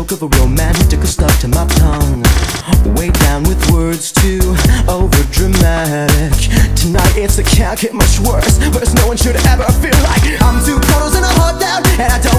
joke of a romantic stuck to my tongue. Way down with words too over dramatic. Tonight it can't get much worse, but no one should ever feel like I'm two puddles in a hot down, and I don't